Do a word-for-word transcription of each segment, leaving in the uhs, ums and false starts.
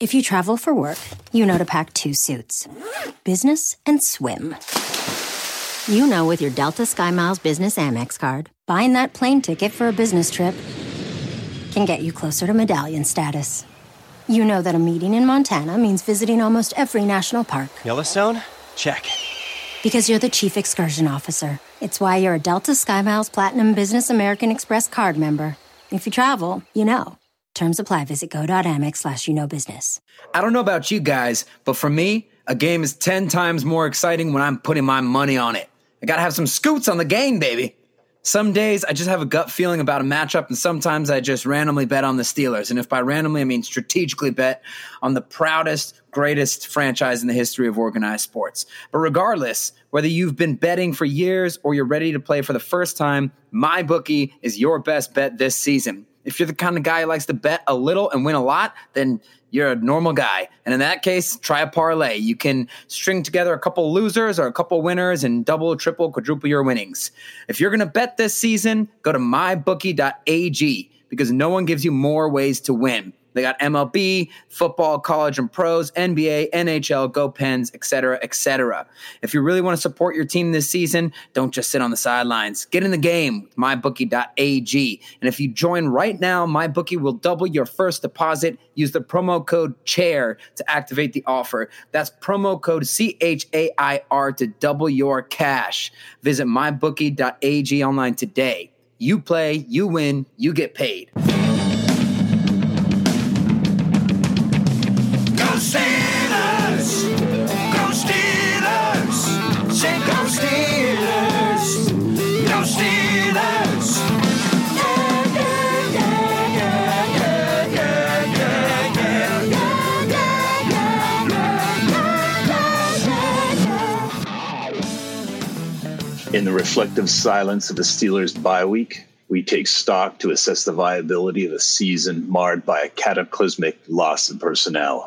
If you travel for work, you know to pack two suits. Business and swim. You know with your Delta SkyMiles Business Amex card, buying that plane ticket for a business trip can get you closer to medallion status. You know that a meeting in Montana means visiting almost every national park. Yellowstone? Check. Because you're the chief excursion officer. It's why you're a Delta SkyMiles Platinum Business American Express card member. If you travel, you know. Terms apply. Visit go.amex slash you know business. I don't know about you guys, but for me, a game is ten times more exciting when I'm putting my money on it. I gotta have some scoots on the game, baby. Some days I just have a gut feeling about a matchup, and sometimes I just randomly bet on the Steelers. And if by randomly I mean strategically bet on the proudest, greatest franchise in the history of organized sports. But regardless, whether you've been betting for years or you're ready to play for the first time, MyBookie is your best bet this season. If you're the kind of guy who likes to bet a little and win a lot, then you're a normal guy. And in that case, try a parlay. You can string together a couple losers or a couple winners and double, triple, quadruple your winnings. If you're going to bet this season, go to my bookie dot a g because no one gives you more ways to win. They got M L B, football, college and pros, N B A, N H L, Go Pens, et cetera, et cetera. If you really want to support your team this season, don't just sit on the sidelines. Get in the game with my bookie dot a g. And if you join right now, MyBookie will double your first deposit. Use the promo code CHAIR to activate the offer. That's promo code C H A I R to double your cash. Visit my bookie dot a g online today. You play, you win, you get paid. Steelers! Go Steelers! Say go Steelers! Go Steelers! Yeah, yeah, yeah, yeah, yeah, yeah, yeah, yeah, yeah, yeah. In the reflective silence of the Steelers' bye week, we take stock to assess the viability of a season marred by a cataclysmic loss of personnel.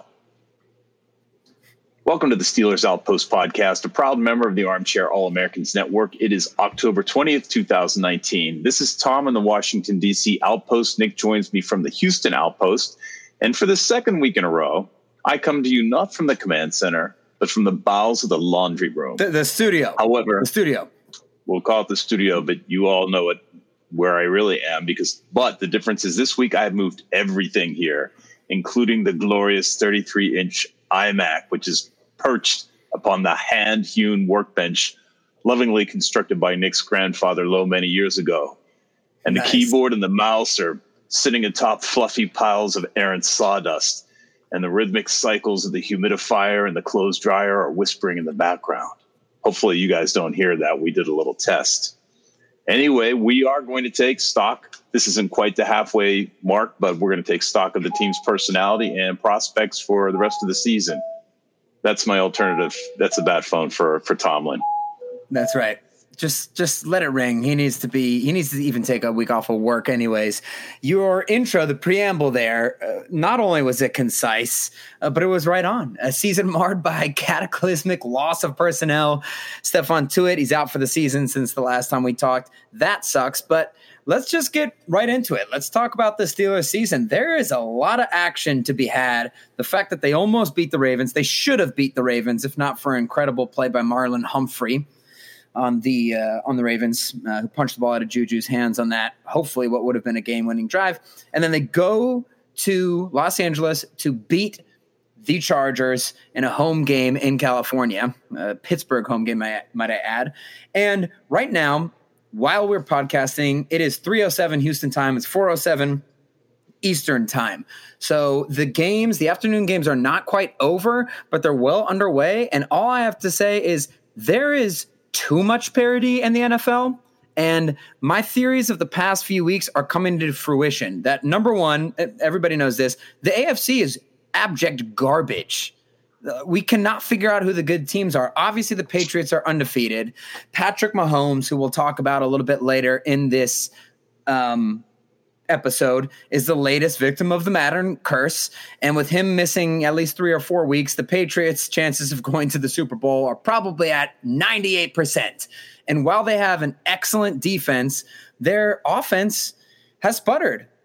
Welcome to the Steelers Outpost podcast, a proud member of the Armchair All-Americans Network. It is October twentieth, twenty nineteen. This is Tom in the Washington, D C Outpost. Nick joins me from the Houston Outpost. And for the second week in a row, I come to you not from the command center, but from the bowels of the laundry room. The, the studio. However, the studio. We'll call it the studio, but you all know it where I really am. Because, but the difference is this week I've moved everything here, including the glorious thirty-three inch iMac, which is perched upon the hand-hewn workbench lovingly constructed by Nick's grandfather Lowe many years ago. And nice. The keyboard and the mouse are sitting atop fluffy piles of errant sawdust, and the rhythmic cycles of the humidifier and the clothes dryer are whispering in the background. Hopefully you guys don't hear that. We did a little test. Anyway, we are going to take stock. This isn't quite the halfway mark, but we're going to take stock of the team's personality and prospects for the rest of the season. That's my alternative. That's a bad phone for, for Tomlin. That's right. Just just let it ring. He needs to be. He needs to even take a week off of work, anyways. Your intro, the preamble there, uh, not only was it concise, uh, but it was right on. A season marred by a cataclysmic loss of personnel. Stephon Tuitt, he's out for the season since the last time we talked. That sucks. But let's just get right into it. Let's talk about the Steelers season. There is a lot of action to be had. The fact that they almost beat the Ravens, they should have beat the Ravens if not for an incredible play by Marlon Humphrey on the uh, on the Ravens, uh, who punched the ball out of Juju's hands on that, hopefully what would have been a game-winning drive. And then they go to Los Angeles to beat the Chargers in a home game in California, a Pittsburgh home game, might, might I add. And right now, while we're podcasting, it is three oh seven Houston time. It's four oh seven Eastern time. So the games, the afternoon games are not quite over, but they're well underway. And all I have to say is there is too much parity in the N F L. And my theories of the past few weeks are coming to fruition. That number one, everybody knows this, the A F C is abject garbage. We cannot figure out who the good teams are. Obviously, the Patriots are undefeated. Patrick Mahomes, who we'll talk about a little bit later in this um, episode, is the latest victim of the Madden curse. And with him missing at least three or four weeks, the Patriots' chances of going to the Super Bowl are probably at ninety-eight percent. And while they have an excellent defense, their offense has sputtered.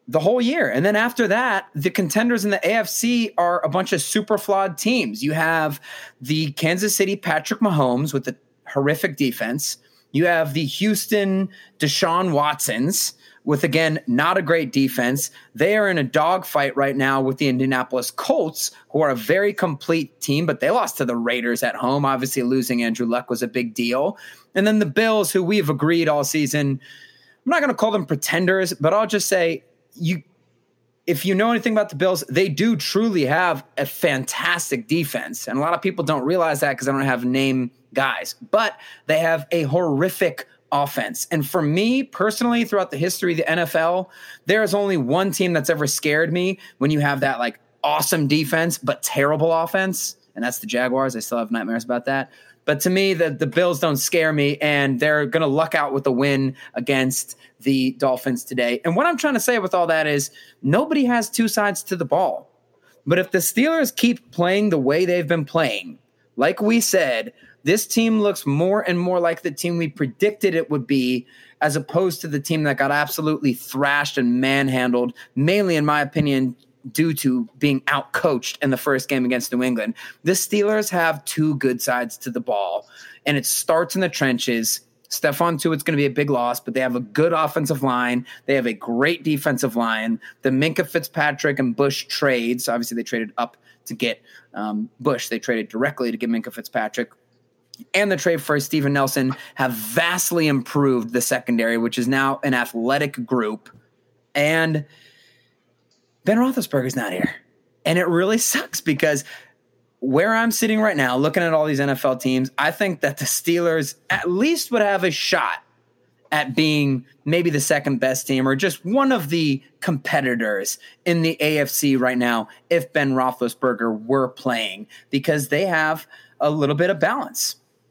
the whole year. And then after that, the contenders in the A F C are a bunch of super flawed teams. You have the Kansas City Patrick Mahomes with the horrific defense. You have the Houston Deshaun Watsons with, again, not a great defense. They are in a dogfight right now with the Indianapolis Colts, who are a very complete team, but they lost to the Raiders at home. Obviously, losing Andrew Luck was a big deal. And then the Bills, who we have agreed all season, I'm not going to call them pretenders, but I'll just say, you, if you know anything about the Bills, they do truly have a fantastic defense. And a lot of people don't realize that because they don't have name guys. But they have a horrific offense. And for me personally, throughout the history of the N F L, there is only one team that's ever scared me when you have that like awesome defense but terrible offense, and that's the Jaguars. I still have nightmares about that. But to me, the, the Bills don't scare me, and they're going to luck out with a win against the Dolphins today. And what I'm trying to say with all that is nobody has two sides to the ball. But if the Steelers keep playing the way they've been playing, like we said, this team looks more and more like the team we predicted it would be, as opposed to the team that got absolutely thrashed and manhandled, mainly, in my opinion, due to being outcoached in the first game against New England. The Steelers have two good sides to the ball, and it starts in the trenches. Stephon Tuitt's going to be a big loss, but they have a good offensive line. They have a great defensive line. The Minkah Fitzpatrick and Bush trades, obviously they traded up to get um, Bush. They traded directly to get Minkah Fitzpatrick. And the trade for Steven Nelson have vastly improved the secondary, which is now an athletic group. And Ben Roethlisberger's not here. And it really sucks because where I'm sitting right now, looking at all these N F L teams, I think that the Steelers at least would have a shot at being maybe the second best team or just one of the competitors in the A F C right now if Ben Roethlisberger were playing, because they have a little bit of balance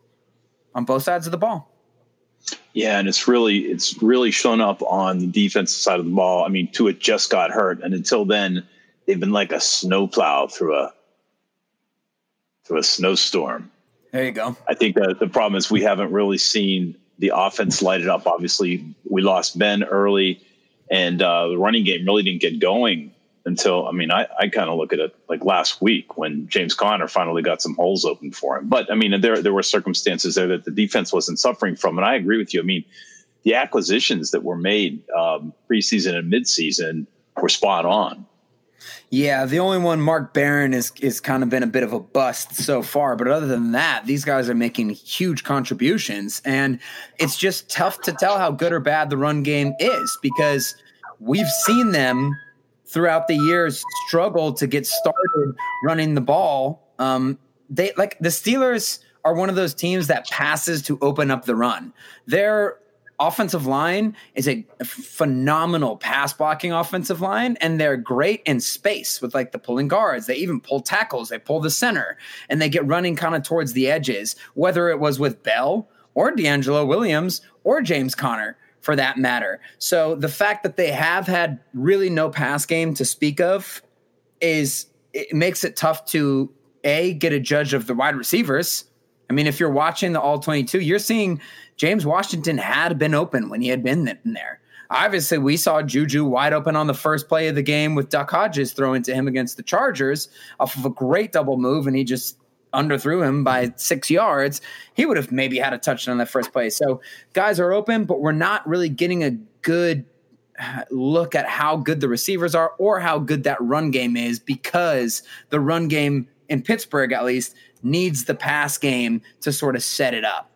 on both sides of the ball. Yeah, and it's really it's really shown up on the defensive side of the ball. I mean, Tua just got hurt, and until then, they've been like a snowplow through a through a snowstorm. There you go. I think that the problem is we haven't really seen the offense light it up. Obviously, we lost Ben early, and uh, the running game really didn't get going until, I mean, I, I kind of look at it like last week when James Conner finally got some holes open for him. But, I mean, there there were circumstances there that the defense wasn't suffering from. And I agree with you. I mean, the acquisitions that were made um, preseason and midseason were spot on. Yeah, the only one, Mark Barron, is is kind of been a bit of a bust so far. But other than that, these guys are making huge contributions. And it's just tough to tell how good or bad the run game is, because we've seen them throughout the years struggle to get started running the ball. Um, they like the Steelers are one of those teams that passes to open up the run. Their offensive line is a phenomenal pass blocking offensive line, and they're great in space with like the pulling guards. They even pull tackles. They pull the center, and they get running kind of towards the edges, whether it was with Bell or D'Angelo Williams or James Conner, for that matter. So the fact that they have had really no pass game to speak of is it makes it tough to a get a judge of the wide receivers. I mean, if you're watching the all twenty-two, you're seeing James Washington had been open when he had been in there. Obviously, we saw Juju wide open on the first play of the game with Duck Hodges throwing to him against the Chargers off of a great double move, and he just underthrew him by six yards. He would have maybe had a touchdown on that first play. So guys are open, but we're not really getting a good look at how good the receivers are or how good that run game is, because the run game in Pittsburgh, at least, needs the pass game to sort of set it up.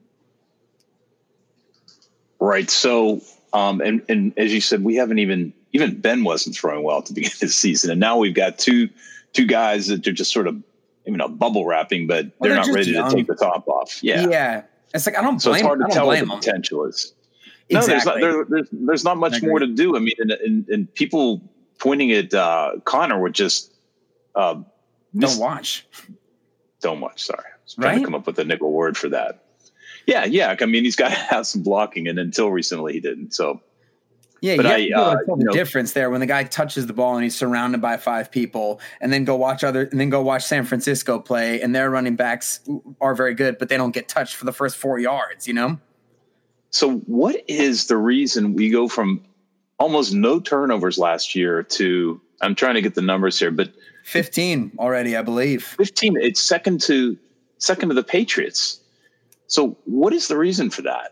Right. So, um, and, and as you said, we haven't even, even Ben wasn't throwing well at the beginning of the season. And now we've got two, two guys that are just sort of, you know, bubble wrapping, but well, they're, they're not ready young. to take the top off. Yeah. Yeah. It's like, I don't blame So it's hard to tell what the them. potential is. Exactly. No, there's not, there, there's, there's not much more to do. I mean, and, and, and people pointing at uh, Connor were just, uh, don't watch. Don't watch. Sorry. I was trying right? to come up with a nickel word for that. Yeah. Yeah. I mean, he's got to have some blocking, and until recently he didn't. So, yeah, but you I, have to tell uh, the you know, difference there when the guy touches the ball and he's surrounded by five people, and then go watch other, and then go watch San Francisco play, and their running backs are very good, but they don't get touched for the first four yards. You know. So, what is the reason we go from almost no turnovers last year to, I'm trying to get the numbers here, but fifteen already, I believe. fifteen, it's second to second to the Patriots. So what is the reason for that?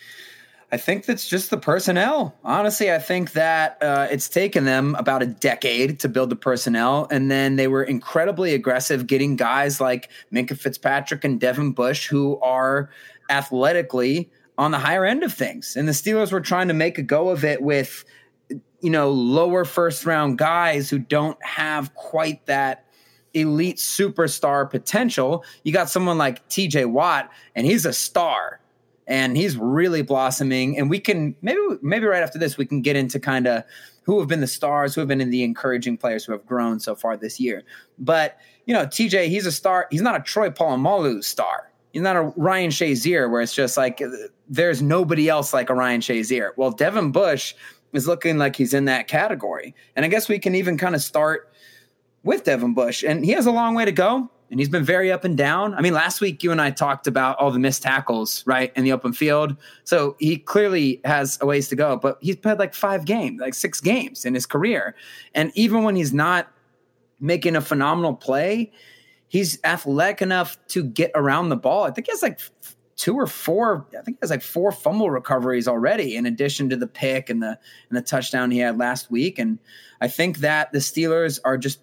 I think that's just the personnel. Honestly, I think that uh, it's taken them about a decade to build the personnel, and then they were incredibly aggressive getting guys like Minkah Fitzpatrick and Devin Bush who are athletically on the higher end of things. And the Steelers were trying to make a go of it with, you know, lower first round guys who don't have quite that elite superstar potential. You got someone like T J Watt, and he's a star. And he's really blossoming. And we can maybe maybe right after this, we can get into kind of who have been the stars, who have been in the encouraging players who have grown so far this year. But, you know, T J, he's a star. He's not a Troy Polamalu star. He's not a Ryan Shazier where it's just like there's nobody else like a Ryan Shazier. Well, Devin Bush is looking like he's in that category. And I guess we can even kind of start with Devin Bush. And he has a long way to go. And he's been very up and down. I mean, last week you and I talked about all the missed tackles, right, in the open field. So he clearly has a ways to go. But he's played like five games, like six games in his career. And even when he's not making a phenomenal play, he's athletic enough to get around the ball. I think he has like two or four. I think he has like four fumble recoveries already, in addition to the pick and the and the touchdown he had last week. And I think that the Steelers are just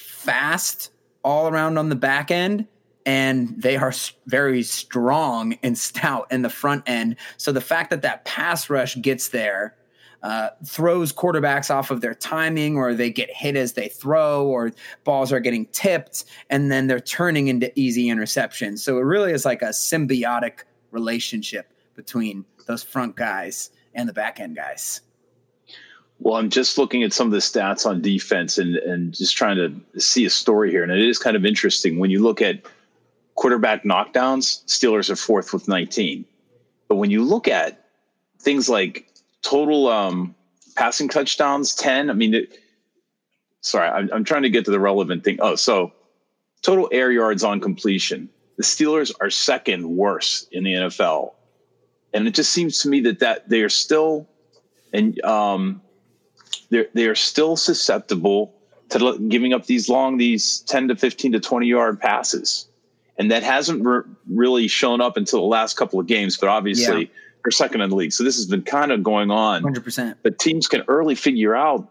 fast all around on the back end, and they are very strong and stout in the front end. So the fact that that pass rush gets there, uh, throws quarterbacks off of their timing, or they get hit as they throw, or balls are getting tipped, and then they're turning into easy interceptions. So it really is like a symbiotic relationship between those front guys and the back end guys. Well, I'm just looking at some of the stats on defense and, and just trying to see a story here. And it is kind of interesting. When you look at quarterback knockdowns, Steelers are fourth with nineteen. But when you look at things like total um, passing touchdowns, ten, I mean, it, sorry, I'm, I'm trying to get to the relevant thing. Oh, so total air yards on completion. The Steelers are second worst in the N F L. And it just seems to me that, that they are still – and um, – They're, they are still susceptible to giving up these long, these ten to fifteen to twenty yard passes. And that hasn't re- really shown up until the last couple of games, but obviously yeah. they're second in the league. So this has been kind of going on. one hundred percent. But teams can early figure out,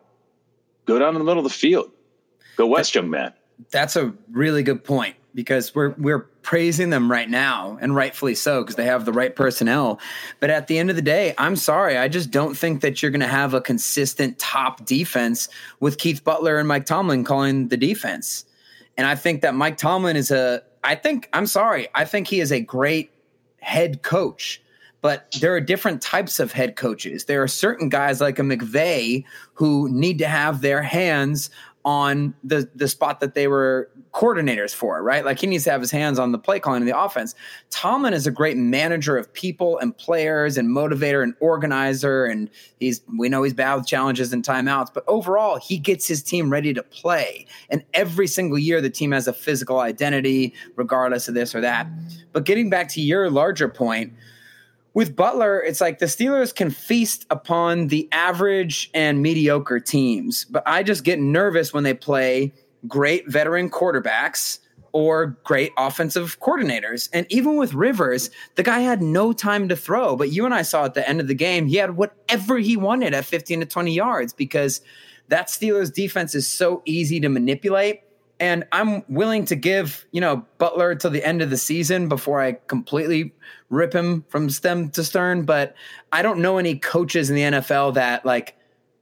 go down in the middle of the field. Go west, that, young man. That's a really good point, because we're we're praising them right now, and rightfully so, because they have the right personnel. But at the end of the day, I'm sorry, I just don't think that you're going to have a consistent top defense with Keith Butler and Mike Tomlin calling the defense. And I think that Mike Tomlin is a – I think – I'm sorry, I think he is a great head coach. But there are different types of head coaches. There are certain guys like a McVay who need to have their hands on the, the spot that they were coordinators for, right? Like he needs to have his hands on the play calling of the offense. Tomlin is a great manager of people and players and motivator and organizer. And he's, we know he's bad with challenges and timeouts, but overall he gets his team ready to play. And every single year the team has a physical identity regardless of this or that. But getting back to your larger point, with Butler, it's like the Steelers can feast upon the average and mediocre teams, but I just get nervous when they play great veteran quarterbacks or great offensive coordinators. And even with Rivers, the guy had no time to throw, but you and I saw at the end of the game, he had whatever he wanted at fifteen to twenty yards, because that Steelers defense is so easy to manipulate. And I'm willing to give, you know, Butler till the end of the season before I completely rip him from stem to stern. But I don't know any coaches in the N F L that like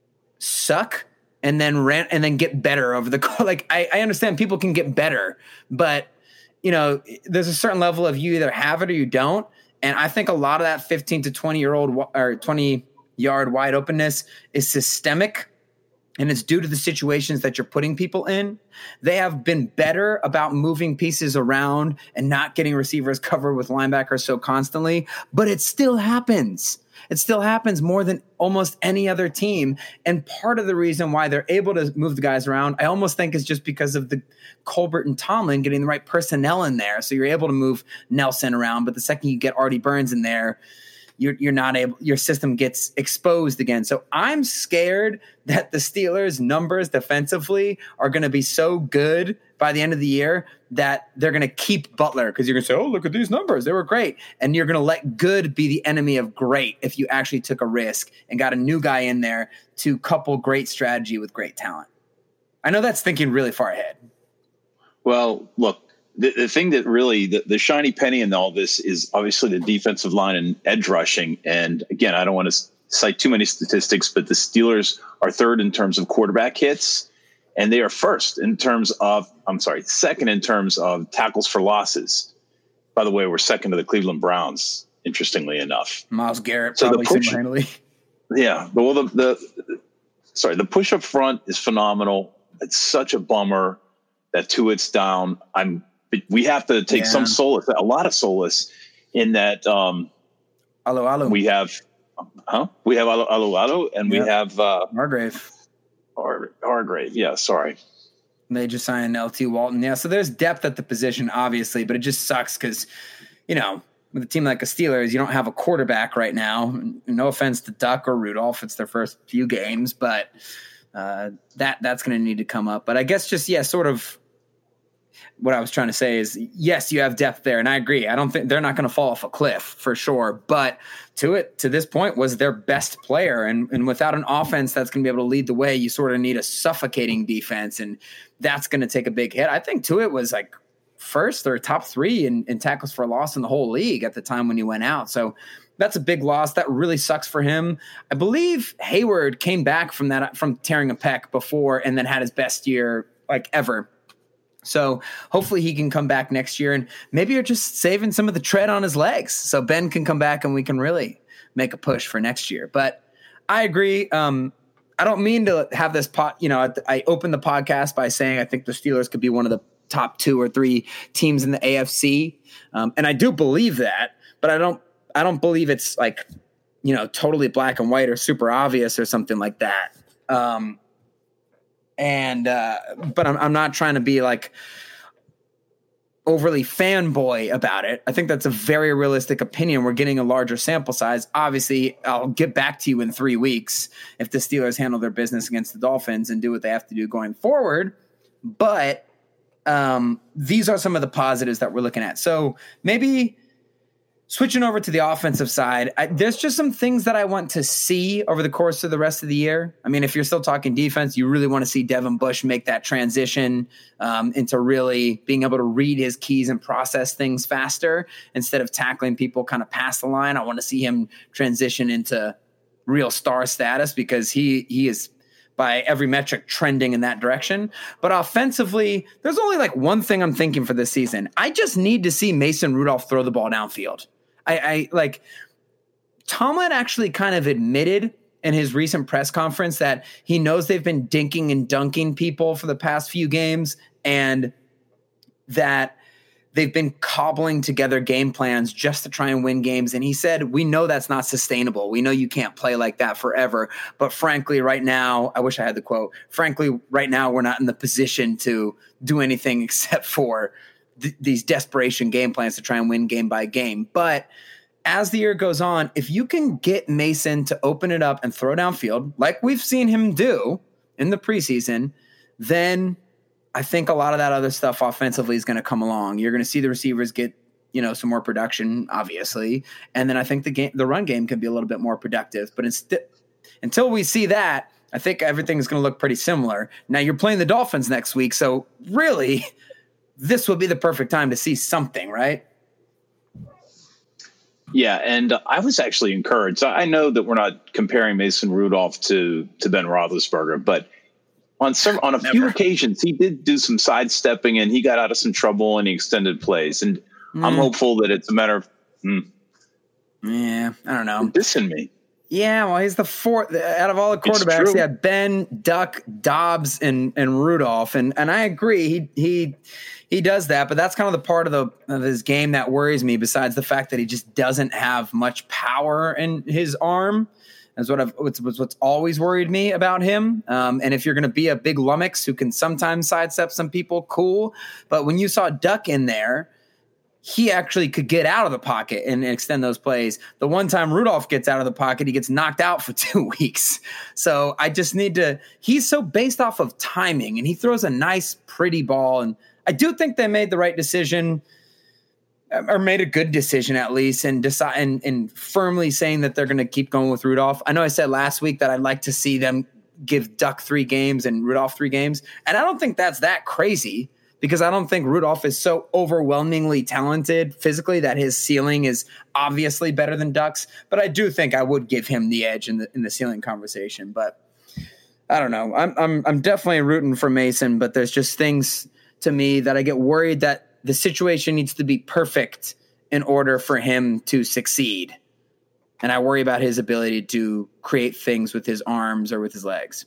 suck and then rant and then get better over the like. I, I understand people can get better, but you know, there's a certain level of you either have it or you don't. And I think a lot of that fifteen to twenty year old or twenty yard wide openness is systemic. And it's due to the situations that you're putting people in. They have been better about moving pieces around and not getting receivers covered with linebackers so constantly, but it still happens. It still happens more than almost any other team. And part of the reason why they're able to move the guys around, I almost think is just because of the Colbert and Tomlin getting the right personnel in there. So you're able to move Nelson around, but the second you get Artie Burns in there, you're you're not able, your system gets exposed again. So I'm scared that the Steelers' numbers defensively are going to be so good by the end of the year that they're going to keep Butler, because you're going to say, oh, look at these numbers, they were great. And you're going to let good be the enemy of great if you actually took a risk and got a new guy in there to couple great strategy with great talent. I know that's thinking really far ahead. Well, look, the, the thing that really, the, the shiny penny in all this is obviously the defensive line and edge rushing. And again, I don't want to cite too many statistics, but the Steelers are third in terms of quarterback hits, and they are first in terms of, I'm sorry, second in terms of tackles for losses. By the way, we're second to the Cleveland Browns, interestingly enough. Myles Garrett, so probably the push, single-handedly. Yeah. Well, the, the, sorry, the push up front is phenomenal. It's such a bummer that Tuitt's down. I'm, we have to take yeah. some solace, a lot of solace in that. Um, Alo, alo. We have, huh? We have Alo, alo, alo and yep. we have uh, Hargrave. Har, Hargrave. Yeah. Sorry. They just signed L T Walton. Yeah. So there's depth at the position, obviously, but it just sucks because, you know, with a team like the Steelers, you don't have a quarterback right now. No offense to Duck or Rudolph. It's their first few games, but uh, that that's going to need to come up. But I guess just, yeah, sort of what I was trying to say is, yes, you have depth there. And I agree. I don't think they're not going to fall off a cliff for sure. But Tuitt, to this point, was their best player. And, and without an offense that's going to be able to lead the way, you sort of need a suffocating defense. And that's going to take a big hit. I think Tuitt was like first or top three in, in tackles for loss in the whole league at the time when he went out. So that's a big loss. That really sucks for him. I believe Hayward came back from that, from tearing a pec before, and then had his best year like ever. So hopefully he can come back next year, and maybe you're just saving some of the tread on his legs so Ben can come back and we can really make a push for next year. But I agree. Um, I don't mean to have this pot, you know, I opened the podcast by saying I think the Steelers could be one of the top two or three teams in the A F C. Um, and I do believe that, but I don't, I don't believe it's like, you know, totally black and white or super obvious or something like that. Um, and, uh, but I'm, I'm not trying to be like overly fanboy about it. I think that's a very realistic opinion. We're getting a larger sample size. Obviously, I'll get back to you in three weeks if the Steelers handle their business against the Dolphins and do what they have to do going forward. But um, these are some of the positives that we're looking at. So maybe switching over to the offensive side, I, there's just some things that I want to see over the course of the rest of the year. I mean, if you're still talking defense, you really want to see Devin Bush make that transition um, into really being able to read his keys and process things faster instead of tackling people kind of past the line. I want to see him transition into real star status because he he is by every metric trending in that direction. But offensively, there's only like one thing I'm thinking for this season. I just need to see Mason Rudolph throw the ball downfield. I, I like Tomlin actually kind of admitted in his recent press conference that he knows they've been dinking and dunking people for the past few games and that they've been cobbling together game plans just to try and win games. And he said, we know that's not sustainable. We know you can't play like that forever. But frankly, right now, I wish I had the quote, frankly, right now, we're not in the position to do anything except for th- these desperation game plans to try and win game by game. But as the year goes on, if you can get Mason to open it up and throw downfield, like we've seen him do in the preseason, then I think a lot of that other stuff offensively is going to come along. You're going to see the receivers get, you know, some more production, obviously. And then I think the game, the run game can be a little bit more productive. But inst- until we see that, I think everything's going to look pretty similar. Now you're playing the Dolphins next week. So really, this would be the perfect time to see something, right? Yeah, and uh, I was actually encouraged. I know that we're not comparing Mason Rudolph to, to Ben Roethlisberger, but On some, on a Never. few occasions, he did do some sidestepping and he got out of some trouble in the extended plays. And mm. I'm hopeful that it's a matter of, hmm, yeah, I don't know. Dissing me. Yeah, well, he's the fourth out of all the quarterbacks. Yeah, Ben, Duck, Dobbs, and and Rudolph, and and I agree. He he he does that, but that's kind of the part of the of his game that worries me. Besides the fact that he just doesn't have much power in his arm. That's what I've, what's, what's always worried me about him. Um, and if you're going to be a big lummox who can sometimes sidestep some people, cool. But when you saw Duck in there, he actually could get out of the pocket and extend those plays. The one time Rudolph gets out of the pocket, he gets knocked out for two weeks. So I just need to – he's so based off of timing, and he throws a nice, pretty ball. And I do think they made the right decision or made a good decision at least and decide and, and firmly saying that they're going to keep going with Rudolph. I know I said last week that I'd like to see them give Duck three games and Rudolph three games. And I don't think that's that crazy, because I don't think Rudolph is so overwhelmingly talented physically that his ceiling is obviously better than Duck's. But I do think I would give him the edge in the in the ceiling conversation. But I don't know. I'm I'm I'm definitely rooting for Mason, but there's just things to me that I get worried that the situation needs to be perfect in order for him to succeed. And I worry about his ability to create things with his arms or with his legs.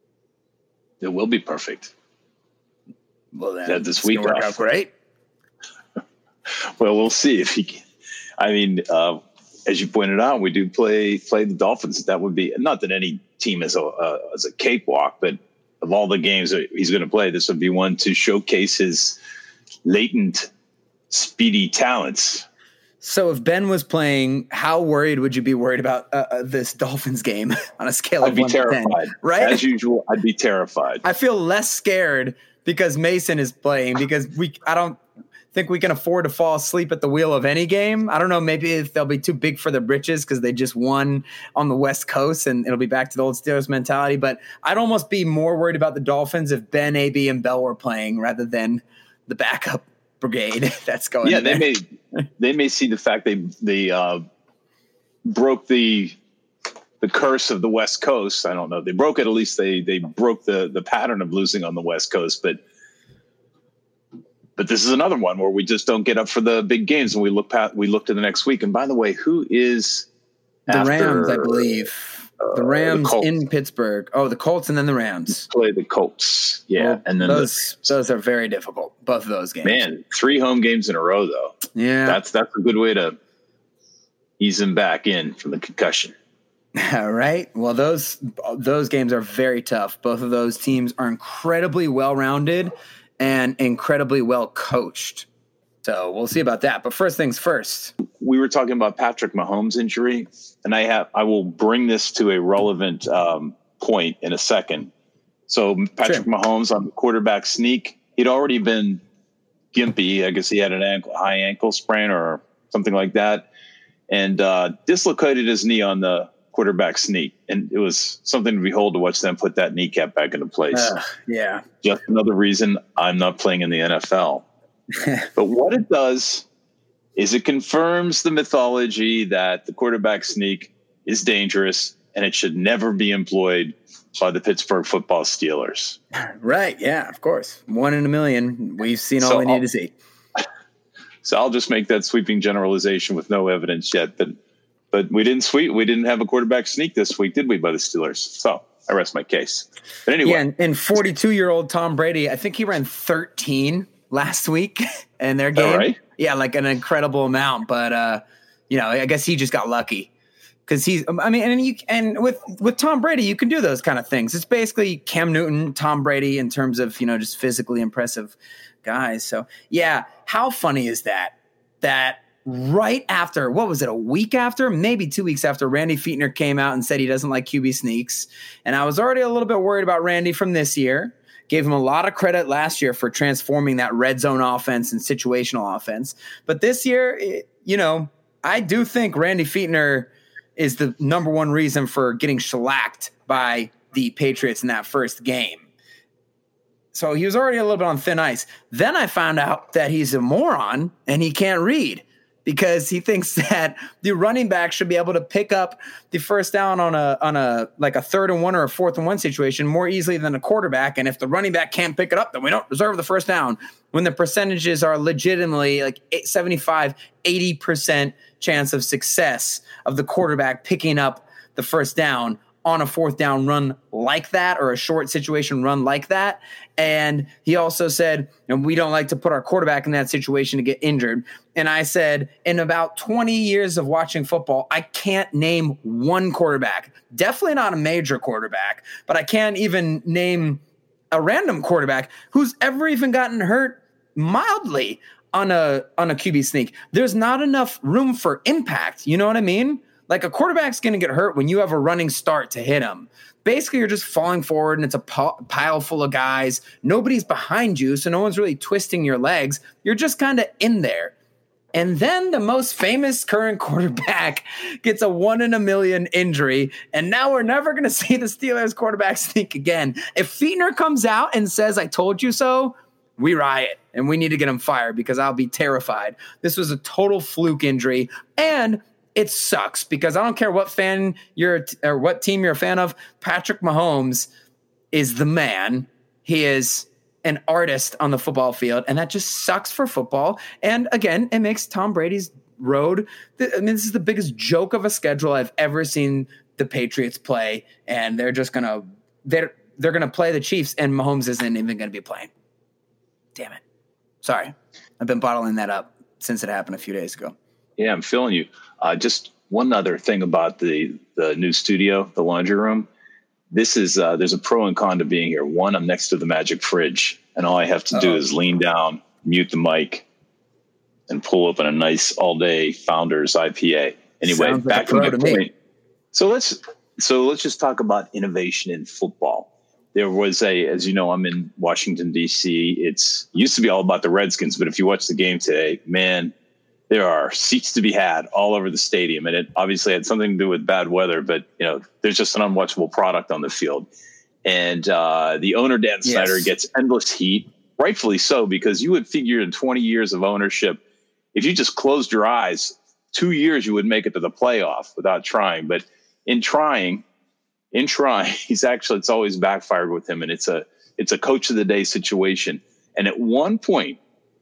It will be perfect. Well, then yeah, this week work off. out great. Well, we'll see if he can. I mean, uh, as you pointed out, we do play play the Dolphins. That would be not that any team is a uh, is a cakewalk, but of all the games that he's going to play, this would be one to showcase his latent, speedy talents. So, if Ben was playing, how worried would you be worried about uh, uh, this Dolphins game on a scale I'd of be one terrified. to ten? Right, as usual, I'd be terrified. I feel less scared because Mason is playing, because we I don't think we can afford to fall asleep at the wheel of any game. I don't know, maybe if they'll be too big for their britches because they just won on the West Coast and it'll be back to the old Steelers mentality. But I'd almost be more worried about the Dolphins if Ben, A B, and Bell were playing rather than the backup brigade that's going. Yeah, they may they may see the fact they they uh, broke the the curse of the West Coast. I don't know. They broke it. At least they they broke the the pattern of losing on the West Coast. But but this is another one where we just don't get up for the big games, and we look past, we look to the next week. And by the way, who is the after, Rams? I believe uh, the Rams the in Pittsburgh. Oh, the Colts and then the Rams play the Colts. Yeah, well, and then those the, those are very difficult. Both of those games. Man, three home games in a row though. Yeah, that's that's a good way to ease him back in from the concussion. All right. Well, those those games are very tough. Both of those teams are incredibly well-rounded and incredibly well coached. So we'll see about that. But first things first. We were talking about Patrick Mahomes' injury, and I have I will bring this to a relevant um, point in a second. So Patrick sure. Mahomes on the quarterback sneak, he'd already been gimpy. I guess he had an ankle, high ankle sprain or something like that, and uh, dislocated his knee on the quarterback sneak. And it was something to behold to watch them put that kneecap back into place. Uh, yeah. Just another reason I'm not playing in the N F L. But what it does is it confirms the mythology that the quarterback sneak is dangerous and it should never be employed by the Pittsburgh football Steelers. Right. Yeah, of course. One in a million. We've seen all so we need I'll, to see. So I'll just make that sweeping generalization with no evidence yet. But but we didn't sweep. We didn't have a quarterback sneak this week, did we, by the Steelers? So I rest my case. But anyway. Yeah, and, and forty-two-year-old Tom Brady, I think he ran thirteen last week in their game. All right. Yeah, like an incredible amount. But, uh, you know, I guess he just got lucky. Because he's, I mean, and you and with with Tom Brady, you can do those kind of things. It's basically Cam Newton, Tom Brady, in terms of, you know, just physically impressive guys. So yeah, how funny is that? That right after, what was it, a week after, maybe two weeks after, Randy Fichtner came out and said he doesn't like Q B sneaks, and I was already a little bit worried about Randy from this year. Gave him a lot of credit last year for transforming that red zone offense and situational offense, but this year, it, you know, I do think Randy Fichtner is the number one reason for getting shellacked by the Patriots in that first game. So he was already a little bit on thin ice. Then I found out that he's a moron and he can't read because he thinks that the running back should be able to pick up the first down on a on a like a third and one or a fourth and one situation more easily than a quarterback. And if the running back can't pick it up, then we don't deserve the first down. When the percentages are legitimately like seventy-five, eighty percent chance of success of the quarterback picking up the first down on a fourth down run like that, or a short situation run like that. And he also said, and we don't like to put our quarterback in that situation to get injured. And I said, in about twenty years of watching football, I can't name one quarterback, definitely not a major quarterback, but I can't even name a random quarterback who's ever even gotten hurt mildly on a on a Q B sneak. There's not enough room for impact. You know what I mean? Like a quarterback's going to get hurt when you have a running start to hit him. Basically, you're just falling forward and it's a pile full of guys. Nobody's behind you, so no one's really twisting your legs. You're just kind of in there. And then the most famous current quarterback gets a one in a million injury, and now we're never going to see the Steelers quarterback sneak again. If Fichtner comes out and says, I told you so, we riot, and we need to get him fired because I'll be terrified. This was a total fluke injury, and it sucks because I don't care what fan you're or what team you're a fan of. Patrick Mahomes is the man. He is an artist on the football field, and that just sucks for football. And again, it makes Tom Brady's road. I mean, this is the biggest joke of a schedule I've ever seen the Patriots play, and they're just gonna they're they're gonna play the Chiefs, and Mahomes isn't even gonna be playing. Damn it! Sorry, I've been bottling that up since it happened a few days ago. Yeah, I'm feeling you. Uh, just one other thing about the the new studio, the laundry room. This is uh, there's a pro and con to being here. One, I'm next to the magic fridge, and all I have to do Uh-oh. is lean down, mute the mic, and pull open a nice all day Founders I P A. Anyway, Sounds back like to my point. Me. So let's so let's just talk about innovation in football. There was a, as you know, I'm in Washington D C. It's used to be all about the Redskins, but if you watch the game today, man. There are seats to be had all over the stadium, and it obviously had something to do with bad weather, but you know, there's just an unwatchable product on the field. And uh, the owner, Dan Snyder, yes. gets endless heat, rightfully so, because you would figure in twenty years of ownership, if you just closed your eyes, two years you would make it to the playoff without trying. But in trying, in trying, he's actually, it's always backfired with him, and it's a it's a coach of the day situation. And at one point,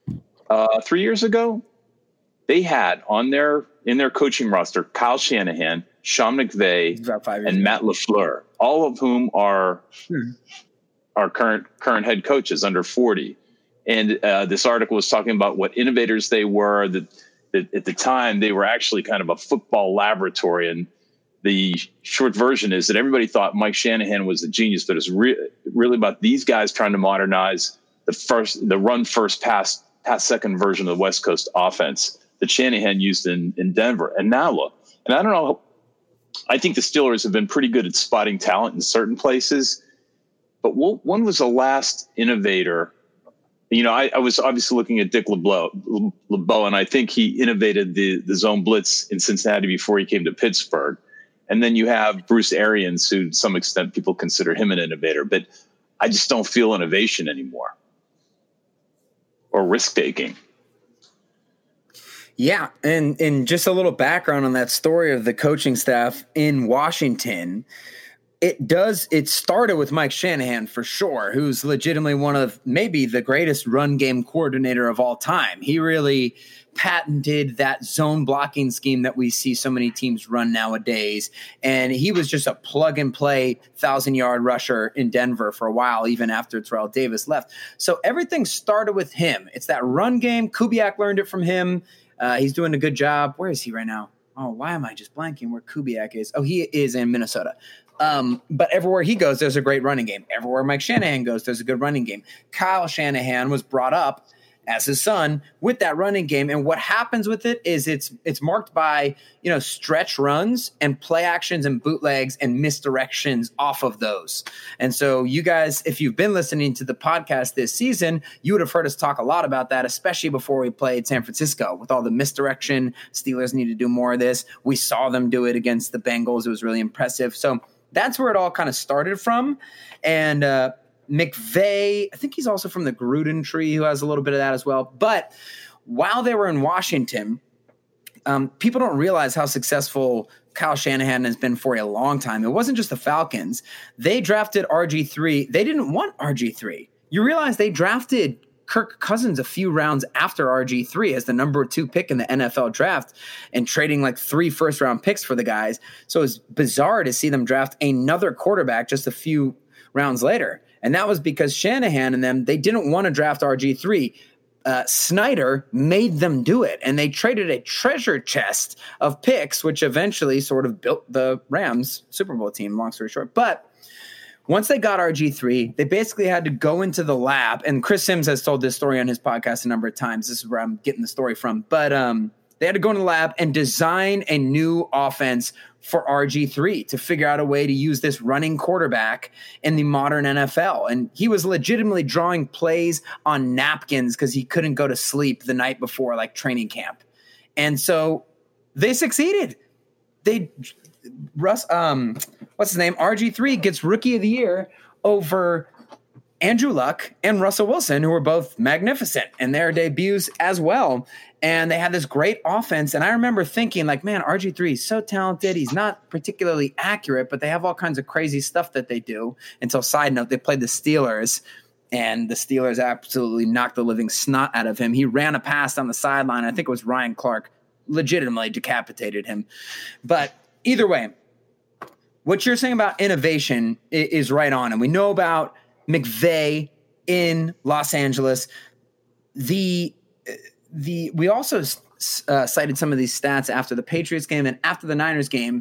uh, three years ago, they had on their in their coaching roster Kyle Shanahan, Sean McVay, and ago. Matt LaFleur, all of whom are hmm. our current current head coaches under forty. And uh, this article was talking about what innovators they were. That, that at the time they were actually kind of a football laboratory. And the short version is that everybody thought Mike Shanahan was a genius, but it's re- really about these guys trying to modernize the first the run first pass pass second version of the West Coast offense that Shanahan used in, in Denver. And now look, and I don't know, I think the Steelers have been pretty good at spotting talent in certain places, but when was the last innovator? You know, I, I was obviously looking at Dick LeBeau, LeBeau, and I think he innovated the, the zone blitz in Cincinnati before he came to Pittsburgh. And then you have Bruce Arians, who to some extent people consider him an innovator, but I just don't feel innovation anymore or risk-taking. Yeah, and and just a little background on that story of the coaching staff in Washington. It does. It started with Mike Shanahan for sure, who's legitimately one of maybe the greatest run game coordinator of all time. He really patented that zone blocking scheme that we see so many teams run nowadays. And he was just a plug and play thousand yard rusher in Denver for a while, even after Terrell Davis left. So everything started with him. It's that run game. Kubiak learned it from him. Uh, he's doing a good job. Where is he right now? Oh, why am I just blanking where Kubiak is? Oh, he is in Minnesota. Um, but everywhere he goes, there's a great running game. Everywhere Mike Shanahan goes, there's a good running game. Kyle Shanahan was brought up as his son with that running game. And what happens with it is it's it's marked by, you know, stretch runs and play actions and bootlegs and misdirections off of those. And so you guys, if you've been listening to the podcast this season, you would have heard us talk a lot about that, especially before we played San Francisco with all the misdirection. Steelers need to do more of this. We saw them do it against the Bengals. It was really impressive. So that's where it all kind of started from. And, uh, McVay, I think he's also from the Gruden tree, who has a little bit of that as well. But while they were in Washington, um, people don't realize how successful Kyle Shanahan has been for a long time. It wasn't just the Falcons. They drafted R G three. They didn't want R G three. You realize they drafted Kirk Cousins a few rounds after R G three as the number two pick in the N F L draft and trading like three first-round picks for the guys. So it's bizarre to see them draft another quarterback just a few rounds later. And that was because Shanahan and them, they didn't want to draft R G three. Uh, Snyder made them do it, and they traded a treasure chest of picks, which eventually sort of built the Rams Super Bowl team, long story short. But once they got R G three, they basically had to go into the lab. And Chris Sims has told this story on his podcast a number of times. This is where I'm getting the story from. But um, they had to go in the lab and design a new offense for R G three to figure out a way to use this running quarterback in the modern N F L. And he was legitimately drawing plays on napkins because he couldn't go to sleep the night before, like training camp. And so they succeeded. They Russ, um, what's his name? R G three gets Rookie of the Year over Andrew Luck and Russell Wilson, who were both magnificent in their debuts as well. And they had this great offense. And I remember thinking, like, man, R G three is so talented. He's not particularly accurate, but they have all kinds of crazy stuff that they do. Until, side note, they played the Steelers, and the Steelers absolutely knocked the living snot out of him. He ran a pass on the sideline. I think it was Ryan Clark, legitimately decapitated him. But either way, what you're saying about innovation is right on. And we know about McVay in Los Angeles. The the we also uh, cited some of these stats after the Patriots game and after the Niners game.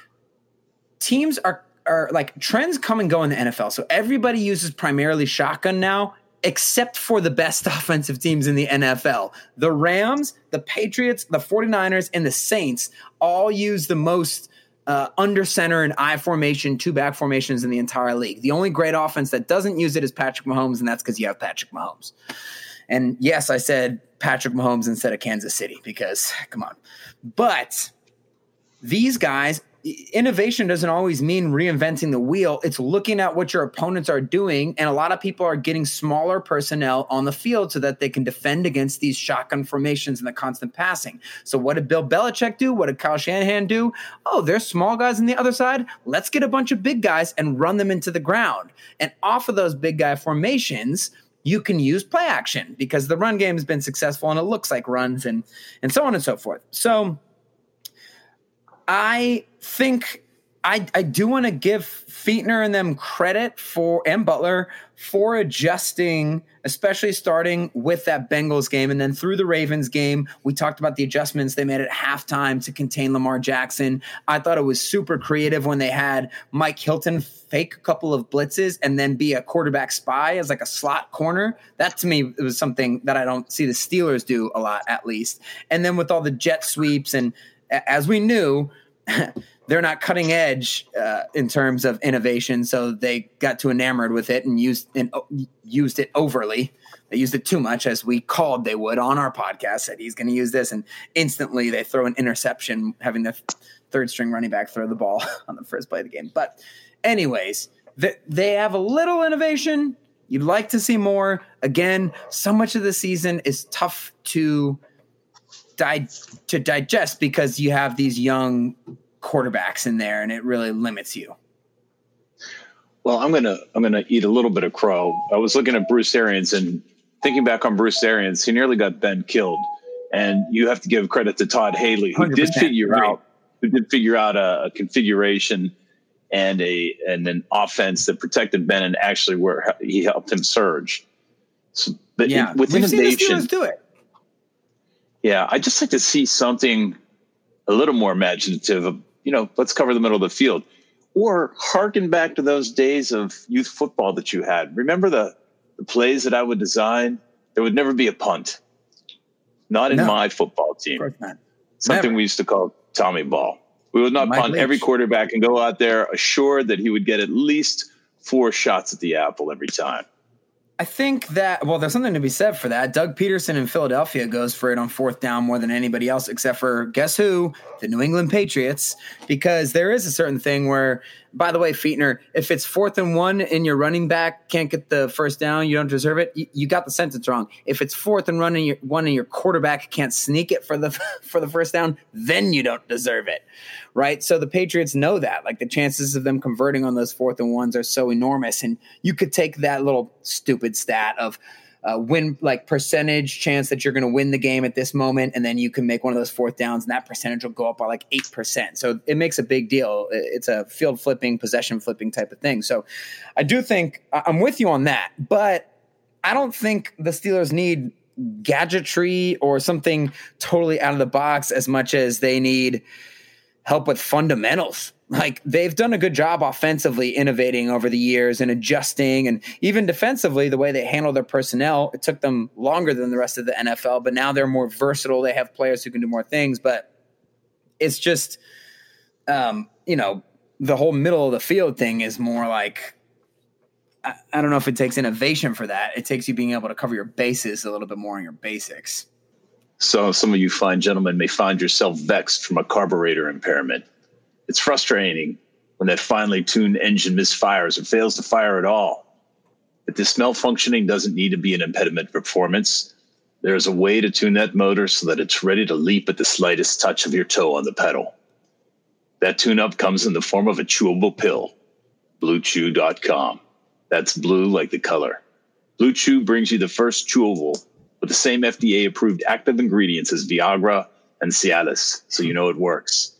Teams are are like trends come and go in the N F L. So everybody uses primarily shotgun now, except for the best offensive teams in the N F L. The Rams, the Patriots, the 49ers, and the Saints all use the most uh, under center and I formation, two back formations in the entire league. The only great offense that doesn't use it is Patrick Mahomes, and that's because you have Patrick Mahomes. And yes, I said Patrick Mahomes instead of Kansas City because, come on. But these guys, innovation doesn't always mean reinventing the wheel. It's looking at what your opponents are doing, and a lot of people are getting smaller personnel on the field so that they can defend against these shotgun formations and the constant passing. So what did Bill Belichick do? What did Kyle Shanahan do? Oh, there's small guys on the other side. Let's get a bunch of big guys and run them into the ground. And off of those big guy formations, you can use play action because the run game has been successful and it looks like runs and, and so on and so forth. So I think I, I do want to give Fichtner and them credit for, and Butler, for adjusting, especially starting with that Bengals game. And then through the Ravens game, we talked about the adjustments they made at halftime to contain Lamar Jackson. I thought it was super creative when they had Mike Hilton fake a couple of blitzes and then be a quarterback spy as like a slot corner. That to me, it was something that I don't see the Steelers do a lot, at least. And then with all the jet sweeps, and as we knew, they're not cutting edge uh, in terms of innovation, so they got too enamored with it and used and uh, used it overly. They used it too much, as we called they would on our podcast. Said he's going to use this, and instantly they throw an interception, having the third string running back throw the ball on the first play of the game. But, anyways, they, they have a little innovation. You'd like to see more. Again, so much of the season is tough to di- to digest because you have these young quarterbacks in there, and it really limits you. Well, I'm gonna I'm gonna eat a little bit of crow. I was looking at Bruce Arians and thinking back on Bruce Arians. He nearly got Ben killed, and you have to give credit to Todd Haley, who did figure agree. out who did figure out a, a configuration and a and an offense that protected Ben and actually where he helped him surge. So, but yeah, in, with we've innovation, seen the Steelers do it. Yeah, I just like to see something a little more imaginative. Of, you know, let's cover the middle of the field. Or harken back to those days of youth football that you had. Remember the, the plays that I would design? There would never be a punt. Not in no. my football team. Of course not. Something Never. we used to call Tommy Ball. We would not Mike punt Leach. every quarterback and go out there assured that he would get at least four shots at the apple every time. I think that, well, there's something to be said for that. Doug Peterson in Philadelphia goes for it on fourth down more than anybody else, except for, guess who? The New England Patriots, because there is a certain thing where, by the way, Fichtner, if it's fourth and one and your running back can't get the first down, you don't deserve it. You, you got the sentence wrong. If it's fourth and run and your, one and your quarterback can't sneak it for the for the first down, then you don't deserve it, right? So the Patriots know that. Like the chances of them converting on those fourth and ones are so enormous, and you could take that little stupid stat of uh, win, like percentage chance that you're going to win the game at this moment, and then you can make one of those fourth downs, and that percentage will go up by like eight percent. So it makes a big deal. It's a field flipping, possession flipping type of thing. So I do think I'm with you on that, but I don't think the Steelers need gadgetry or something totally out of the box as much as they need help with fundamentals. like they've done a good job offensively innovating over the years and adjusting, and even defensively, the way they handle their personnel, it took them longer than the rest of the N F L, but now they're more versatile. They have players who can do more things, but it's just, um, you know, the whole middle of the field thing is more like, I, I don't know if it takes innovation for that. It takes you being able to cover your bases a little bit more on your basics. So some of you fine gentlemen may find yourself vexed from a carburetor impairment. It's frustrating when that finely tuned engine misfires or fails to fire at all. But this malfunctioning doesn't need to be an impediment to performance. There's a way to tune that motor so that it's ready to leap at the slightest touch of your toe on the pedal. That tune-up comes in the form of a chewable pill, blue chew dot com. That's blue like the color. Blue Chew brings you the first chewable with the same F D A-approved active ingredients as Viagra and Cialis, so you know it works.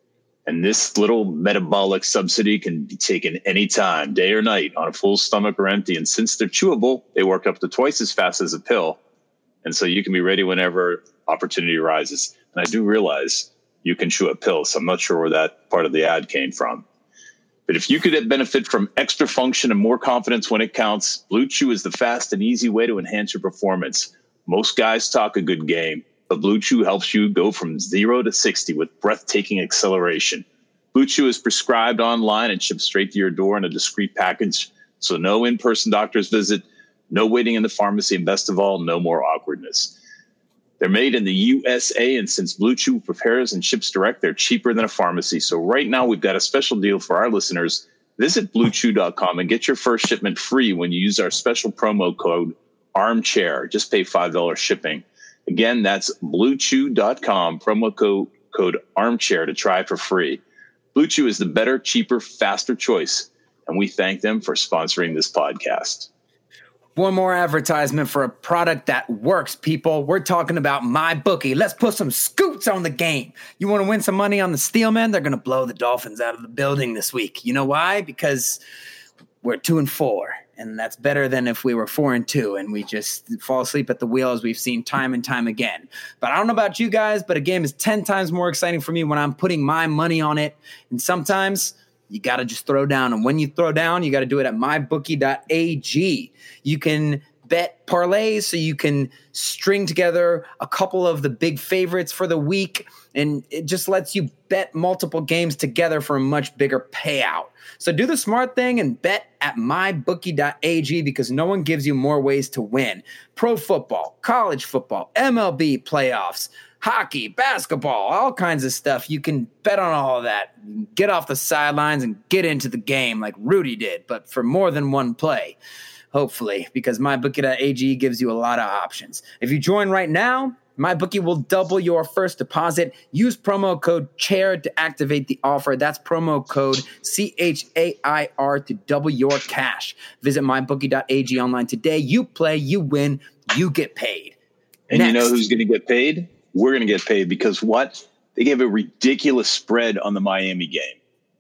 And this little metabolic subsidy can be taken anytime, day or night, on a full stomach or empty. And since they're chewable, they work up to twice as fast as a pill. And so you can be ready whenever opportunity arises. And I do realize you can chew a pill, so I'm not sure where that part of the ad came from. But if you could benefit from extra function and more confidence when it counts, Blue Chew is the fast and easy way to enhance your performance. Most guys talk a good game, but Blue Chew helps you go from zero to sixty with breathtaking acceleration. Blue Chew is prescribed online and shipped straight to your door in a discreet package, so no in-person doctor's visit, no waiting in the pharmacy, and best of all, no more awkwardness. They're made in the U S A, and since Blue Chew prepares and ships direct, they're cheaper than a pharmacy. So right now, we've got a special deal for our listeners. Visit blue chew dot com and get your first shipment free when you use our special promo code ARMCHAIR. Just pay five dollars shipping. Again, that's blue chew dot com, promo code, code ARMCHAIR to try for free. Blue Chew is the better, cheaper, faster choice, and we thank them for sponsoring this podcast. One more advertisement for a product that works, people. We're talking about MyBookie. Let's put some scoots on the game. You want to win some money on the Steelmen? They're going to blow the Dolphins out of the building this week. You know why? Because we're two and four, and that's better than if we were four and two and we just fall asleep at the wheel, as we've seen time and time again. But I don't know about you guys, but a game is ten times more exciting for me when I'm putting my money on it. And sometimes you got to just throw down. And when you throw down, you got to do it at my bookie dot a g. You can bet parlays, so you can string together a couple of the big favorites for the week, and it just lets you bet multiple games together for a much bigger payout. So do the smart thing and bet at my bookie dot a g, because no one gives you more ways to win. Pro football, college football, M L B playoffs, hockey, basketball, all kinds of stuff. You can bet on all of that. Get off the sidelines and get into the game like Rudy did, but for more than one play, hopefully, because my bookie dot a g gives you a lot of options. If you join right now, MyBookie will double your first deposit. Use promo code CHAIR to activate the offer. That's promo code C H A I R to double your cash. Visit my bookie dot a g online today. You play, you win, you get paid. And Next. You know who's going to get paid? We're going to get paid, because what? They gave a ridiculous spread on the Miami game.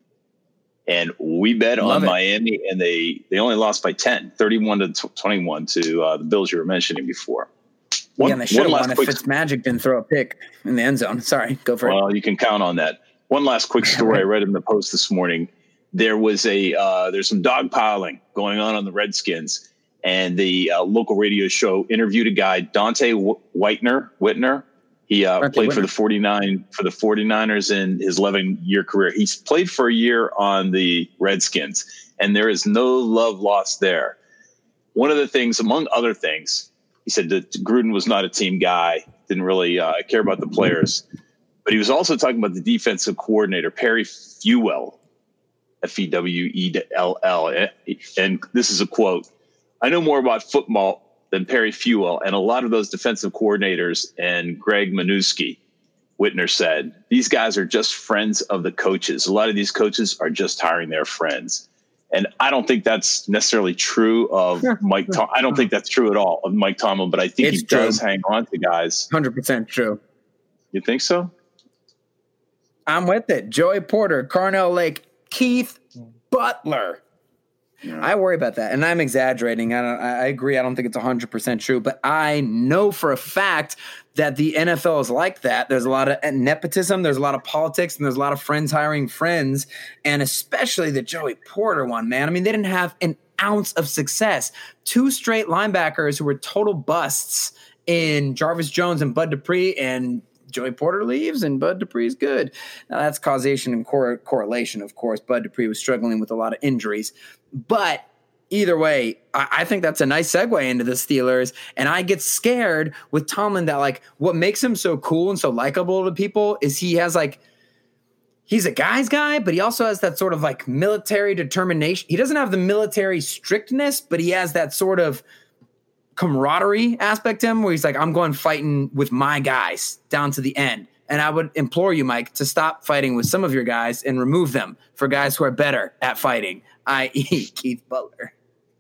And we bet Love on it. Miami, and they, they only lost by ten, thirty-one to twenty-one to uh, the Bills you were mentioning before. One, yeah, and they should have one won last if quick, Fitzmagic didn't throw a pick in the end zone. Sorry, go for it. well, you can count on that. One last quick story I read in the Post this morning. There was a uh, there's some dogpiling going on on the Redskins, and the uh, local radio show interviewed a guy, Dante Whitner. Whitner. He uh, Dante played Whitner. for the forty-nine for the forty-niners in his eleven-year career. He's played for a year on the Redskins, and there is no love lost there. One of the things, among other things, he said that Gruden was not a team guy, didn't really uh, care about the players. But he was also talking about the defensive coordinator, Perry Fewell, F E W E L L. And this is a quote: "I know more about football than Perry Fewell and a lot of those defensive coordinators and Greg Minuski," Whitner said. "These guys are just friends of the coaches. A lot of these coaches are just hiring their friends." And I don't think that's necessarily true of Mike. Tom- I don't think that's true at all of Mike Tomlin, but I think It's he does true. hang on to guys. one hundred percent true. You think so? I'm with it. Joey Porter, Carnell Lake, Keith Butler. Yeah. I worry about that, and I'm exaggerating. I don't, I agree. I don't think it's one hundred percent true, but I know for a fact that the N F L is like that. There's a lot of nepotism, there's a lot of politics, and there's a lot of friends hiring friends, and especially the Joey Porter one, man. I mean, they didn't have an ounce of success. Two straight linebackers who were total busts in Jarvis Jones and Bud Dupree, and Joey Porter leaves and Bud Dupree's good. Now that's causation and cor- correlation, of course. Bud Dupree was struggling with a lot of injuries. But either way, I, I think that's a nice segue into the Steelers. And I get scared with Tomlin that, like, what makes him so cool and so likable to people is he has, like, he's a guy's guy, but he also has that sort of, like, military determination. He doesn't have the military strictness, but he has that sort of camaraderie aspect to him where he's like, I'm going fighting with my guys down to the end. And I would implore you, Mike, to stop fighting with some of your guys and remove them for guys who are better at fighting, that is. Keith Butler.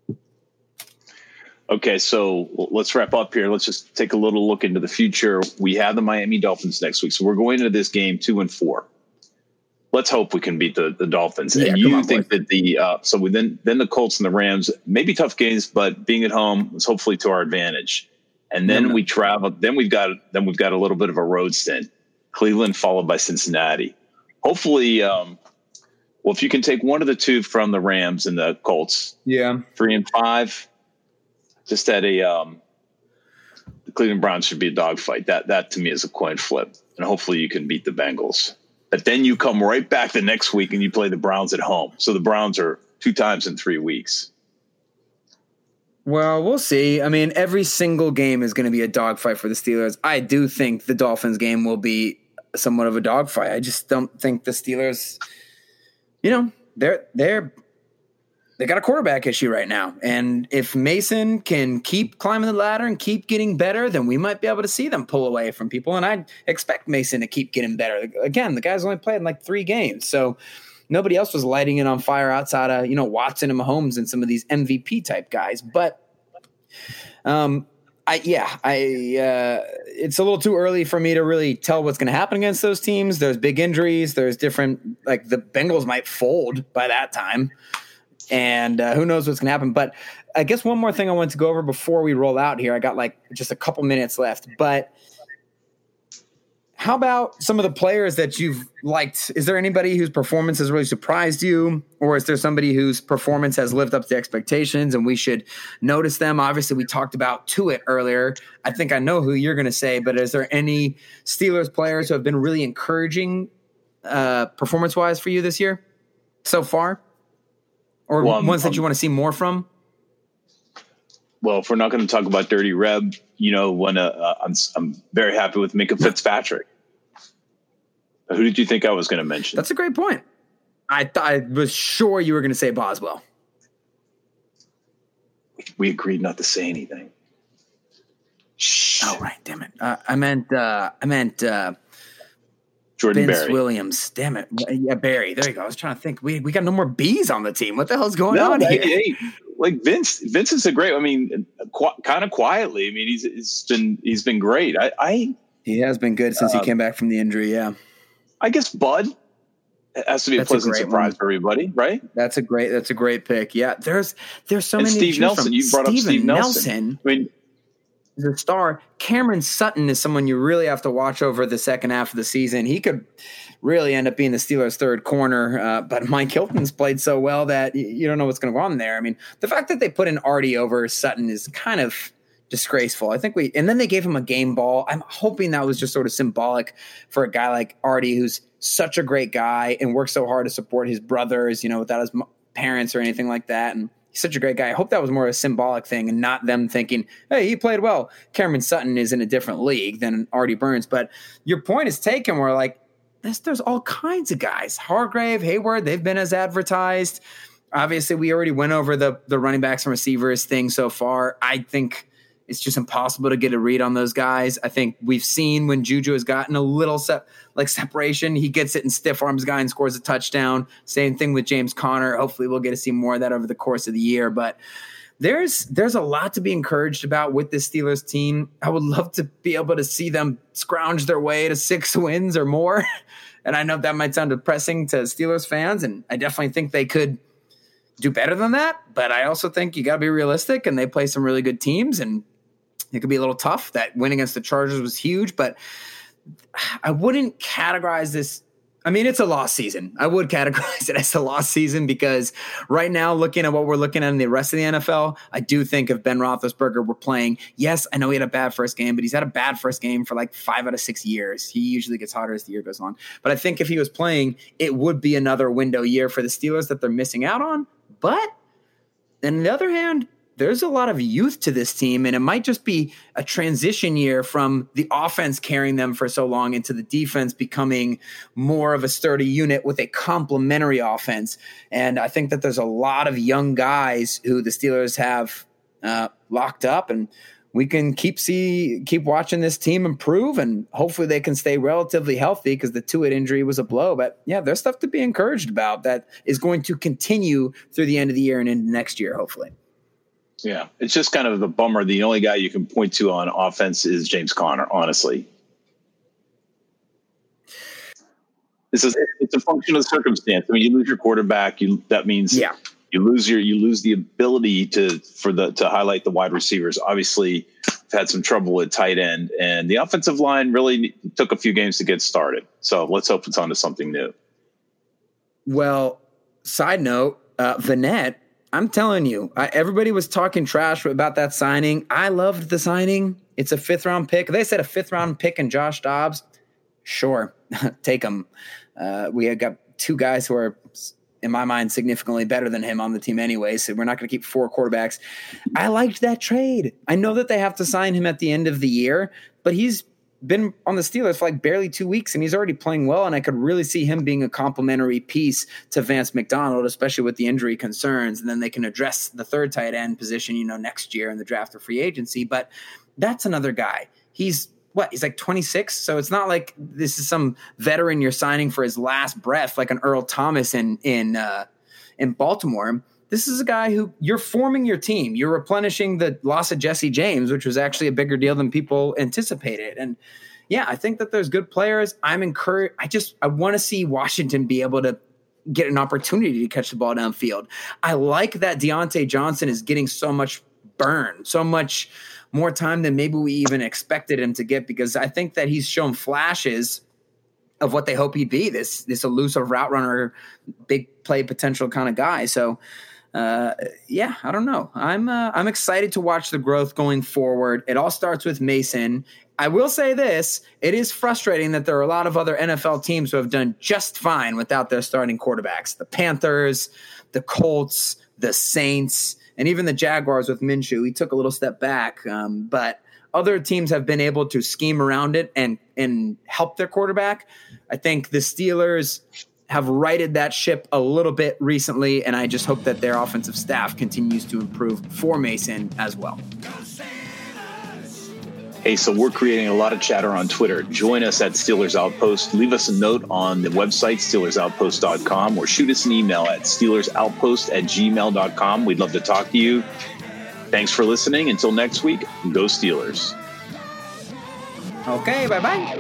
Okay, so let's wrap up here. Let's just take a little look into the future. We have the Miami Dolphins next week. So we're going into this game two and four. Let's hope we can beat the, the Dolphins. Yeah, and you on, think boy. that the uh, so we then then the Colts and the Rams, maybe tough games, but being at home is hopefully to our advantage. And then yeah, we travel. Then we've got then we've got a little bit of a road stint. Cleveland followed by Cincinnati. Hopefully, um, well, if you can take one of the two from the Rams and the Colts, yeah, three and five, just at a um, the Cleveland Browns should be a dogfight. That that to me is a coin flip, and hopefully you can beat the Bengals. But then you come right back the next week and you play the Browns at home. So the Browns are two times in three weeks. Well, we'll see. I mean, every single game is going to be a dogfight for the Steelers. I do think the Dolphins game will be somewhat of a dogfight. I just don't think the Steelers, you know, they're they're they got a quarterback issue right now. And if Mason can keep climbing the ladder and keep getting better, then we might be able to see them pull away from people. And I expect Mason to keep getting better. Again, the guy's only played in like three games. So nobody else was lighting it on fire outside of, you know, Watson and Mahomes and some of these M V P type guys. But um, I, yeah, I, uh, it's a little too early for me to really tell what's going to happen against those teams. There's big injuries. There's different, like the Bengals might fold by that time. And uh, who knows what's going to happen. But I guess one more thing I wanted to go over before we roll out here. I got like just a couple minutes left. But how about some of the players that you've liked? Is there anybody whose performance has really surprised you? Or is there somebody whose performance has lived up to expectations and we should notice them? Obviously, we talked about Tuitt earlier. I think I know who you're going to say. But is there any Steelers players who have been really encouraging uh, performance-wise for you this year so far? Or well, ones that you want to see more from? Well, if we're not going to talk about Dirty Reb, you know, when uh, uh, I'm I'm very happy with Minka Fitzpatrick. Who did you think I was going to mention? That's a great point. I th- I was sure you were going to say Boswell. We agreed not to say anything. Shh. Oh right, damn it! Uh, I meant uh, I meant. Uh, Jordan Vince Berry. Williams. Damn it. Yeah, Barry. There you go. I was trying to think. We we got no more B's on the team. What the hell's going no, on like, here? Hey, like Vince, Vince is a great, I mean, qu- kind of quietly. I mean, he's, he's been, he's been great. I, I He has been good since uh, he came back from the injury. Yeah. I guess Bud has to be that's a pleasant a surprise one. for everybody, right? That's a great, that's a great pick. Yeah. There's, there's so and many. Steve Nelson. From. You brought Steven up Steve Nelson. Nelson. I mean, is a star. Cameron Sutton is someone you really have to watch over the second half of the season. He could really end up being the Steelers' third corner, uh, but Mike Hilton's played so well that you, you don't know what's going to go on there. I mean, the fact that they put in Artie over Sutton is kind of disgraceful. I think we, and then they gave him a game ball. I'm hoping that was just sort of symbolic for a guy like Artie, who's such a great guy and works so hard to support his brothers, you know, without his parents or anything like that. And he's such a great guy. I hope that was more of a symbolic thing and not them thinking, hey, he played well. Cameron Sutton is in a different league than Artie Burns. But your point is taken where, like, this, there's all kinds of guys. Hargrave, Hayward, they've been as advertised. Obviously, we already went over the, the running backs and receivers thing so far. I think it's just impossible to get a read on those guys. I think we've seen when Juju has gotten a little se- like separation, he gets it and stiff arms guy and scores a touchdown. Same thing with James Conner. Hopefully we'll get to see more of that over the course of the year. But there's there's a lot to be encouraged about with this Steelers team. I would love to be able to see them scrounge their way to six wins or more. And I know that might sound depressing to Steelers fans, and I definitely think they could do better than that, but I also think you got to be realistic, and they play some really good teams, and it could be a little tough. That win against the Chargers was huge, but I wouldn't categorize this. I mean, it's a lost season. I would categorize it as a lost season because right now, looking at what we're looking at in the rest of the N F L, I do think if Ben Roethlisberger were playing, yes, I know he had a bad first game, but he's had a bad first game for like five out of six years. He usually gets hotter as the year goes on. But I think if he was playing, it would be another window year for the Steelers that they're missing out on. But on the other hand, there's a lot of youth to this team, and it might just be a transition year from the offense carrying them for so long into the defense becoming more of a sturdy unit with a complementary offense. And I think that there's a lot of young guys who the Steelers have uh, locked up, and we can keep see keep watching this team improve, and hopefully they can stay relatively healthy because the Tuitt injury was a blow. But yeah, there's stuff to be encouraged about that is going to continue through the end of the year and into next year, hopefully. Yeah, it's just kind of the bummer. The only guy you can point to on offense is James Conner, honestly. This is it's a function of circumstance. I mean, you lose your quarterback, you that means yeah. you lose your you lose the ability to for the to highlight the wide receivers. Obviously, I've had some trouble at tight end, and the offensive line really took a few games to get started. So let's hope it's on to something new. Well, side note, uh, Vannett, I'm telling you, I, everybody was talking trash about that signing. I loved the signing. It's a fifth round pick. They said a fifth round pick and Josh Dobbs. Sure, take him. Uh, we had got two guys who are, in my mind, significantly better than him on the team anyway, so we're not going to keep four quarterbacks. I liked that trade. I know that they have to sign him at the end of the year, but he's been on the Steelers for like barely two weeks, and he's already playing well, and I could really see him being a complementary piece to Vance McDonald, especially with the injury concerns, and then they can address the third tight end position, you know, next year in the draft or free agency. But that's another guy. He's what? He's like twenty-six, so it's not like this is some veteran you're signing for his last breath, like an Earl Thomas in in uh, in Baltimore. This is a guy who you're forming your team. You're replenishing the loss of Jesse James, which was actually a bigger deal than people anticipated. And yeah, I think that there's good players. I'm encouraged. I just, I want to see Washington be able to get an opportunity to catch the ball downfield. I like that Deontay Johnson is getting so much burn, so much more time than maybe we even expected him to get, because I think that he's shown flashes of what they hope he'd be, this, this elusive route runner, big play potential kind of guy. So, Uh, yeah, I don't know. I'm uh, I'm excited to watch the growth going forward. It all starts with Mason. I will say this. It is frustrating that there are a lot of other N F L teams who have done just fine without their starting quarterbacks. The Panthers, the Colts, the Saints, and even the Jaguars with Minshew. He took a little step back, um, but other teams have been able to scheme around it and, and help their quarterback. I think the Steelers have righted that ship a little bit recently, and I just hope that their offensive staff continues to improve for Mason as well. Hey, so we're creating a lot of chatter on Twitter. Join us at Steelers Outpost. Leave us a note on the website, steelers outpost dot com, or shoot us an email at steelers outpost at gmail dot com. We'd love to talk to you. Thanks for listening. Until next week, go Steelers. Okay, bye-bye.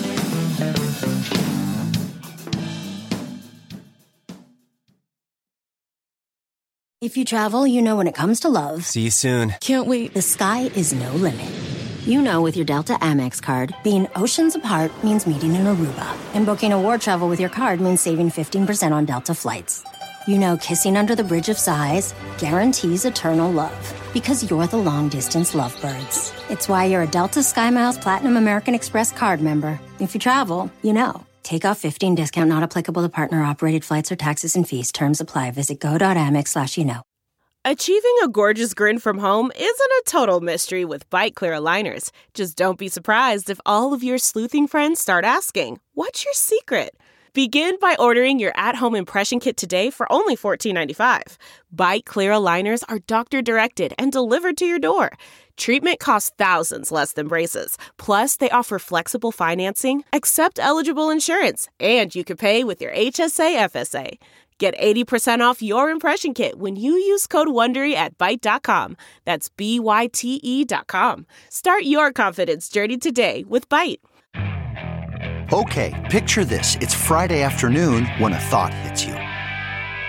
If you travel, you know when it comes to love, See you soon. Can't wait. the sky is no limit. You know with your Delta Amex card, being oceans apart means meeting in Aruba. And booking a war travel with your card means saving fifteen percent on Delta flights. You know kissing under the Bridge of Sighs guarantees eternal love. Because you're the long-distance lovebirds. It's why you're a Delta SkyMiles Platinum American Express card member. If you travel, you know. Take off fifteen discount not applicable to partner-operated flights or taxes and fees. Terms apply. Visit go.amex slash you know. Achieving a gorgeous grin from home isn't a total mystery with Bite Clear aligners. Just don't be surprised if all of your sleuthing friends start asking, what's your secret? Begin by ordering your at-home impression kit today for only fourteen ninety-five. Bite Clear aligners are doctor-directed and delivered to your door. Treatment costs thousands less than braces. Plus, they offer flexible financing, accept eligible insurance, and you can pay with your H S A F S A. Get eighty percent off your impression kit when you use code WONDERY at Byte dot com. That's B Y T E dot com. Start your confidence journey today with Byte. Okay, picture this. It's Friday afternoon when a thought hits you.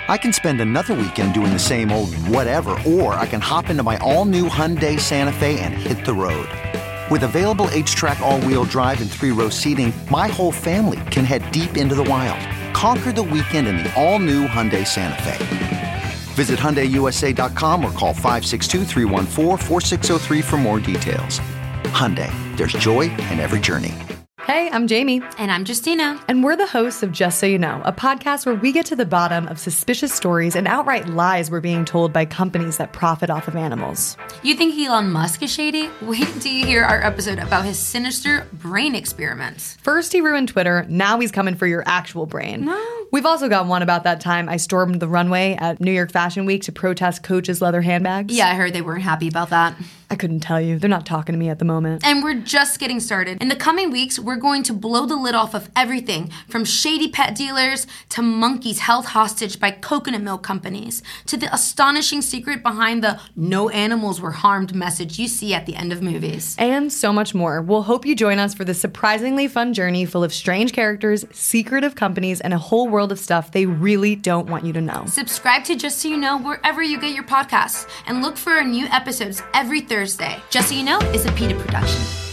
I can spend another weekend doing the same old whatever, or I can hop into my all-new Hyundai Santa Fe and hit the road. With available H-Track all-wheel drive and three-row seating, my whole family can head deep into the wild. Conquer the weekend in the all-new Hyundai Santa Fe. Visit Hyundai U S A dot com or call five six two, three one four, four six zero three for more details. Hyundai, there's joy in every journey. Hey, I'm Jamie. And I'm Justina. And we're the hosts of Just So You Know, a podcast where we get to the bottom of suspicious stories and outright lies we're being told by companies that profit off of animals. You think Elon Musk is shady? Wait until you hear our episode about his sinister brain experiments. First he ruined Twitter, now he's coming for your actual brain. No. We've also got one about that time I stormed the runway at New York Fashion Week to protest Coach's leather handbags. Yeah, I heard they weren't happy about that. I couldn't tell you. They're not talking to me at the moment. And we're just getting started. In the coming weeks, we're going to blow the lid off of everything from shady pet dealers to monkeys held hostage by coconut milk companies to the astonishing secret behind the no animals were harmed message you see at the end of movies. And so much more. We'll hope you join us for this surprisingly fun journey full of strange characters, secretive companies, and a whole world of stuff they really don't want you to know. Subscribe to Just So You Know wherever you get your podcasts and look for our new episodes every Thursday. Just So You Know is a PETA production.